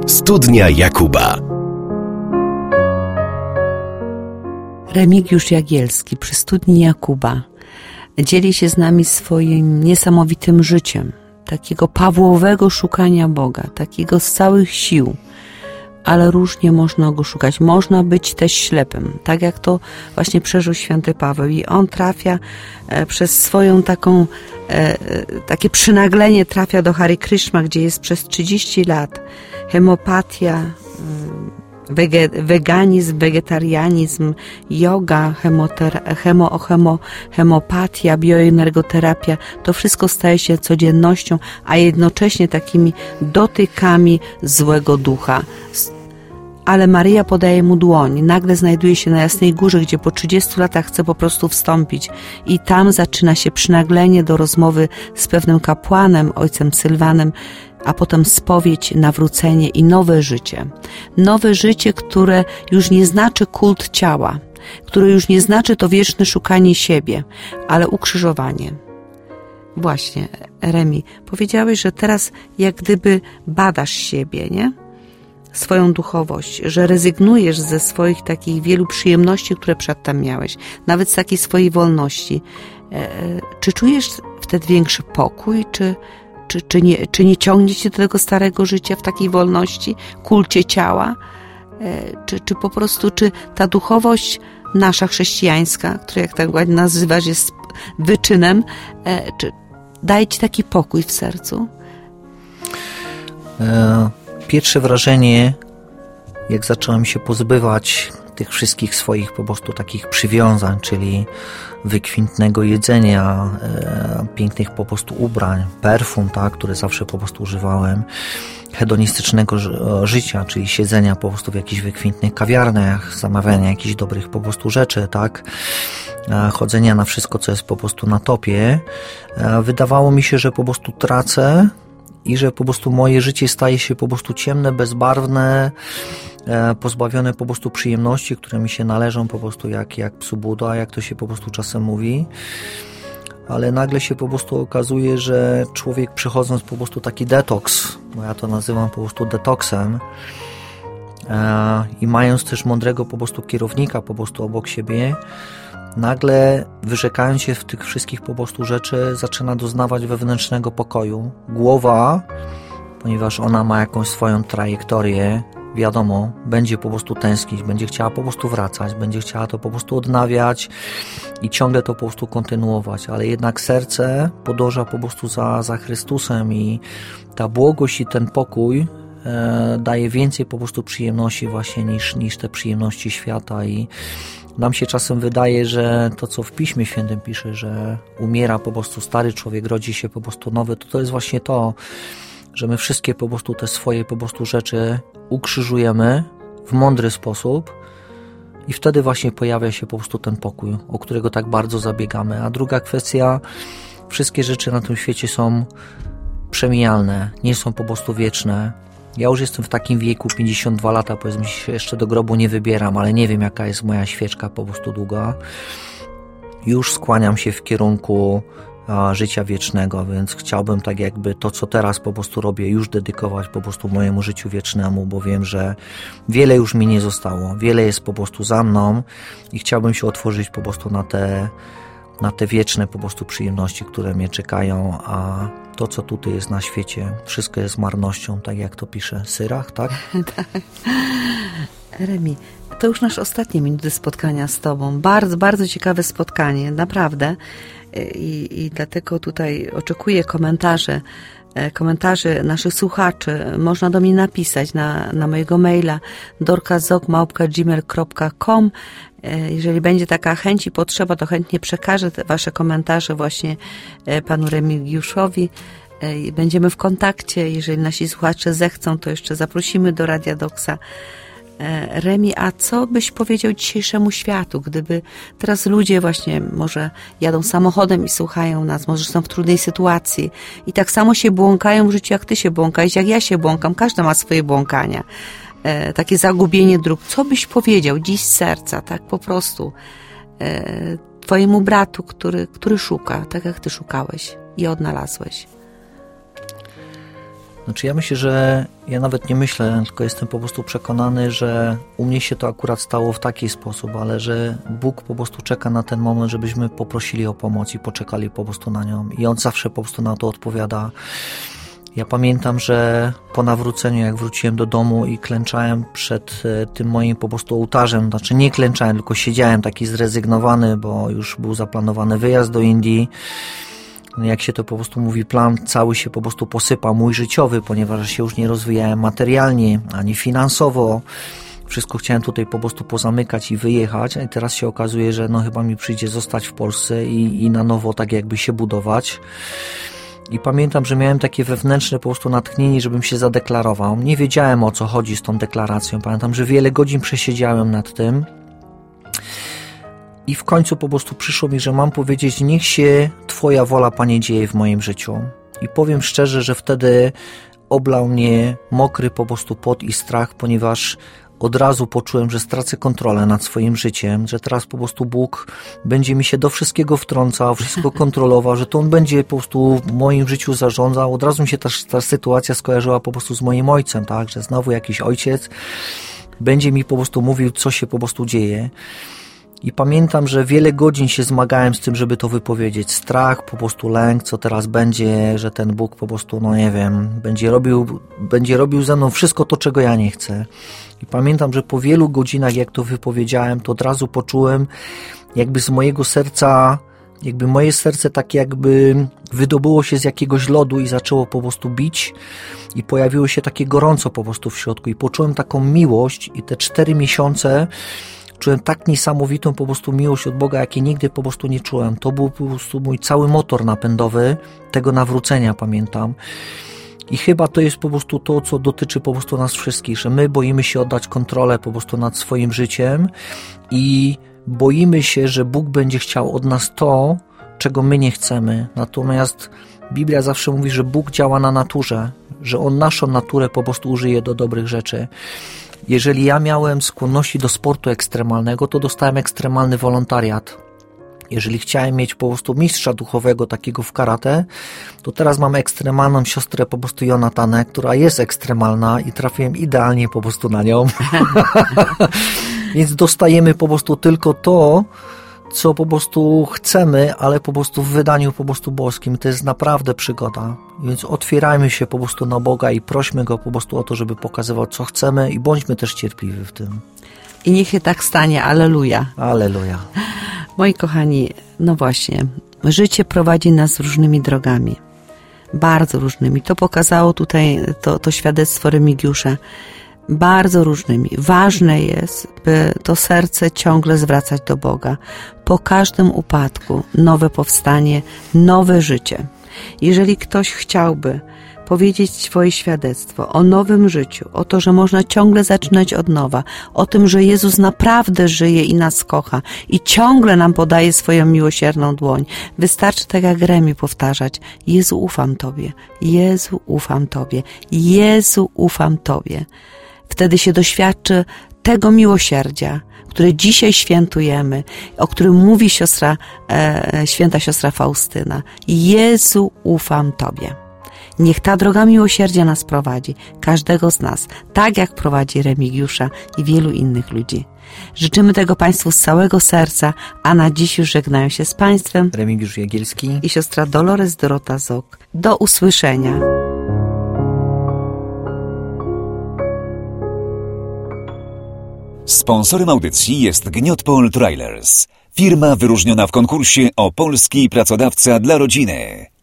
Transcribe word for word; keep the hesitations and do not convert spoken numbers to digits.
Studnia Jakuba. Remigiusz Jagielski przy Studni Jakuba dzieli się z nami swoim niesamowitym życiem, takiego Pawłowego szukania Boga, takiego z całych sił, ale różnie można go szukać. Można być też ślepym, tak jak to właśnie przeżył święty Paweł, i on trafia e, przez swoją taką e, takie przynaglenie trafia do Hare Krishna, gdzie jest przez trzydzieści lat hemopatia, wege, weganizm, wegetarianizm, yoga, hemotera, hemo, hemo, hemopatia, bioenergoterapia. To wszystko staje się codziennością, a jednocześnie takimi dotykami złego ducha. Ale Maryja podaje mu dłoń. Nagle znajduje się na Jasnej Górze, gdzie po trzydziestu latach chce po prostu wstąpić. I tam zaczyna się przynaglenie do rozmowy z pewnym kapłanem, ojcem Sylwanem, a potem spowiedź, nawrócenie i nowe życie. Nowe życie, które już nie znaczy kult ciała, które już nie znaczy to wieczne szukanie siebie, ale ukrzyżowanie. Właśnie, Remi, powiedziałeś, że teraz jak gdyby badasz siebie, nie? Swoją duchowość, że rezygnujesz ze swoich takich wielu przyjemności, które przedtem miałeś, nawet z takiej swojej wolności. E, czy czujesz wtedy większy pokój, czy, czy, czy, nie, czy nie ciągnie cię do tego starego życia w takiej wolności, kulcie ciała? E, czy, czy po prostu, czy ta duchowość nasza chrześcijańska, która jak tak ładnie nazywasz jest wyczynem, e, czy daje ci taki pokój w sercu? E... Pierwsze wrażenie, jak zacząłem się pozbywać tych wszystkich swoich po prostu takich przywiązań, czyli wykwintnego jedzenia, e, pięknych po prostu ubrań, perfum, tak, które zawsze po prostu używałem, hedonistycznego życia, czyli siedzenia po prostu w jakichś wykwintnych kawiarniach, zamawiania jakichś dobrych po prostu rzeczy, tak, e, chodzenia na wszystko, co jest po prostu na topie, e, wydawało mi się, że po prostu tracę i że po prostu moje życie staje się po prostu ciemne, bezbarwne, e, pozbawione po prostu przyjemności, które mi się należą po prostu jak, jak psu Buda, jak to się po prostu czasem mówi. Ale nagle się po prostu okazuje, że człowiek przechodząc po prostu taki detoks, bo ja to nazywam po prostu detoksem, e, i mając też mądrego po prostu kierownika po prostu obok siebie, nagle wyrzekając się w tych wszystkich po prostu rzeczy, zaczyna doznawać wewnętrznego pokoju. Głowa, ponieważ ona ma jakąś swoją trajektorię, wiadomo, będzie po prostu tęsknić, będzie chciała po prostu wracać, będzie chciała to po prostu odnawiać i ciągle to po prostu kontynuować, ale jednak serce podąża po prostu za, za Chrystusem i ta błogość i ten pokój e, daje więcej po prostu przyjemności właśnie niż, niż te przyjemności świata. I nam się czasem wydaje, że to, co w Piśmie Świętym pisze, że umiera po prostu stary człowiek, rodzi się po prostu nowy, to to jest właśnie to, że my wszystkie po prostu te swoje po prostu rzeczy ukrzyżujemy w mądry sposób i wtedy właśnie pojawia się po prostu ten pokój, o którego tak bardzo zabiegamy. A druga kwestia, wszystkie rzeczy na tym świecie są przemijalne, nie są po prostu wieczne. Ja już jestem w takim wieku, pięćdziesiąt dwa lata, powiedzmy, się jeszcze do grobu nie wybieram, ale nie wiem, jaka jest moja świeczka po prostu długa. Już skłaniam się w kierunku a, życia wiecznego, więc chciałbym tak jakby to, co teraz po prostu robię, już dedykować po prostu mojemu życiu wiecznemu, bo wiem, że wiele już mi nie zostało, wiele jest po prostu za mną i chciałbym się otworzyć po prostu na te, na te wieczne po prostu przyjemności, które mnie czekają, a to, co tutaj jest na świecie, wszystko jest marnością, tak jak to pisze Syrach, tak? Tak. Remi, to już nasze ostatnie minuty spotkania z Tobą. Bardzo, bardzo ciekawe spotkanie, naprawdę. I, i dlatego tutaj oczekuję komentarzy, komentarzy naszych słuchaczy. Można do mnie napisać na, na mojego maila dorka zok małpka gmail kropka com. Jeżeli będzie taka chęć i potrzeba, to chętnie przekażę te Wasze komentarze właśnie panu Remigiuszowi. Będziemy w kontakcie. Jeżeli nasi słuchacze zechcą, to jeszcze zaprosimy do Radia Doksa. Remi, a co byś powiedział dzisiejszemu światu, gdyby teraz ludzie właśnie może jadą samochodem i słuchają nas, może są w trudnej sytuacji i tak samo się błąkają w życiu, jak ty się błąkałeś, jak ja się błąkam, każdy ma swoje błąkania, e, takie zagubienie dróg. Co byś powiedział dziś z serca, tak po prostu e, twojemu bratu, który, który szuka, tak jak ty szukałeś i odnalazłeś? Znaczy ja myślę, że Ja nawet nie myślę, tylko jestem po prostu przekonany, że u mnie się to akurat stało w taki sposób, ale że Bóg po prostu czeka na ten moment, żebyśmy poprosili o pomoc i poczekali po prostu na nią. I On zawsze po prostu na to odpowiada. Ja pamiętam, że po nawróceniu, jak wróciłem do domu i klęczałem przed tym moim po prostu ołtarzem, znaczy nie klęczałem, tylko siedziałem taki zrezygnowany, bo już był zaplanowany wyjazd do Indii. Jak się to po prostu mówi, plan cały się po prostu posypał, mój życiowy, ponieważ się już nie rozwijałem materialnie, ani finansowo. Wszystko chciałem tutaj po prostu pozamykać i wyjechać, a teraz się okazuje, że no chyba mi przyjdzie zostać w Polsce i, i na nowo tak jakby się budować. I pamiętam, że miałem takie wewnętrzne po prostu natchnienie, żebym się zadeklarował. Nie wiedziałem, o co chodzi z tą deklaracją. Pamiętam, że wiele godzin przesiedziałem nad tym. I w końcu po prostu przyszło mi, że mam powiedzieć, niech się Twoja wola, Panie, dzieje w moim życiu. I powiem szczerze, że wtedy oblał mnie mokry po prostu pot i strach, ponieważ od razu poczułem, że stracę kontrolę nad swoim życiem, że teraz po prostu Bóg będzie mi się do wszystkiego wtrącał, wszystko kontrolował, że to On będzie po prostu w moim życiu zarządzał. Od razu mi się ta, ta sytuacja skojarzyła po prostu z moim ojcem, tak, że znowu jakiś ojciec będzie mi po prostu mówił, co się po prostu dzieje. I pamiętam, że wiele godzin się zmagałem z tym, żeby to wypowiedzieć. Strach, po prostu lęk, co teraz będzie, że ten Bóg po prostu, no nie wiem, będzie robił, będzie robił ze mną wszystko to, czego ja nie chcę. I pamiętam, że po wielu godzinach, jak to wypowiedziałem, to od razu poczułem, jakby z mojego serca, jakby moje serce tak jakby wydobyło się z jakiegoś lodu i zaczęło po prostu bić i pojawiło się takie gorąco po prostu w środku i poczułem taką miłość i te cztery miesiące czułem tak niesamowitą po prostu miłość od Boga, jakiej nigdy po prostu nie czułem. To był po prostu mój cały motor napędowy tego nawrócenia, pamiętam. I chyba to jest po prostu to, co dotyczy po prostu nas wszystkich, że my boimy się oddać kontrolę po prostu nad swoim życiem i boimy się, że Bóg będzie chciał od nas to, czego my nie chcemy. Natomiast Biblia zawsze mówi, że Bóg działa na naturze, że On naszą naturę po prostu użyje do dobrych rzeczy. Jeżeli ja miałem skłonności do sportu ekstremalnego, to dostałem ekstremalny wolontariat. Jeżeli chciałem mieć po prostu mistrza duchowego takiego w karate, to teraz mam ekstremalną siostrę po prostu Jonatanę, która jest ekstremalna i trafiłem idealnie po prostu na nią. Więc dostajemy po prostu tylko to, co po prostu chcemy, ale po prostu w wydaniu po prostu boskim. To jest naprawdę przygoda. Więc otwierajmy się po prostu na Boga i prośmy Go po prostu o to, żeby pokazywał, co chcemy i bądźmy też cierpliwi w tym. I niech się tak stanie. Alleluja. Alleluja. Moi kochani, no właśnie, życie prowadzi nas różnymi drogami. Bardzo różnymi. To pokazało tutaj to, to świadectwo Remigiusza. Bardzo różnymi. Ważne jest, by to serce ciągle zwracać do Boga. Po każdym upadku nowe powstanie, nowe życie. Jeżeli ktoś chciałby powiedzieć swoje świadectwo o nowym życiu, o to, że można ciągle zaczynać od nowa, o tym, że Jezus naprawdę żyje i nas kocha i ciągle nam podaje swoją miłosierną dłoń. Wystarczy tak jak Remi powtarzać: Jezu, ufam Tobie, Jezu, ufam Tobie, Jezu, ufam Tobie. Wtedy się doświadczy tego miłosierdzia, które dzisiaj świętujemy, o którym mówi siostra, e, święta siostra Faustyna. Jezu, ufam Tobie. Niech ta droga miłosierdzia nas prowadzi, każdego z nas, tak jak prowadzi Remigiusza i wielu innych ludzi. Życzymy tego Państwu z całego serca, a na dziś już żegnają się z Państwem Remigiusz Jagielski i siostra Dolores Dorota Zok. Do usłyszenia. Sponsorem audycji jest Gniotpol Trailers, firma wyróżniona w konkursie o polski pracodawca dla rodziny.